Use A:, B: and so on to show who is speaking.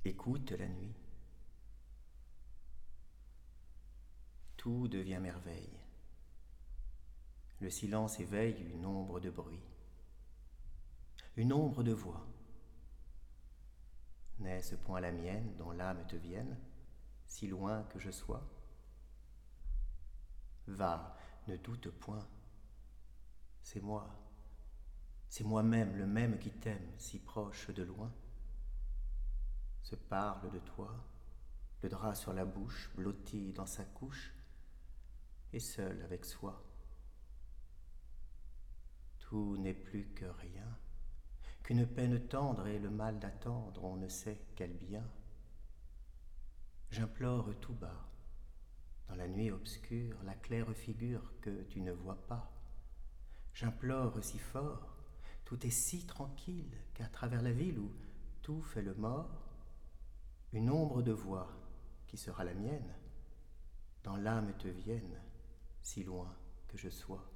A: Écoute la nuit. Tout devient merveille. Le silence éveille une ombre de bruit, une ombre de voix. N'est-ce point la mienne dont l'âme te vienne, si loin que je sois? Va, ne doute point, c'est moi-même, le même qui t'aime, si proche de loin. Se parle de toi, le drap sur la bouche, blotti dans sa couche, et seul avec soi. Tout n'est plus que rien, qu'une peine tendre et le mal d'attendre, on ne sait quel bien. J'implore tout bas, dans la nuit obscure, la claire figure que tu ne vois pas. J'implore si fort, tout est si tranquille, qu'à travers la ville où tout fait le mort, une ombre de voix, qui sera la mienne, dans l'âme te vienne, si loin que je sois.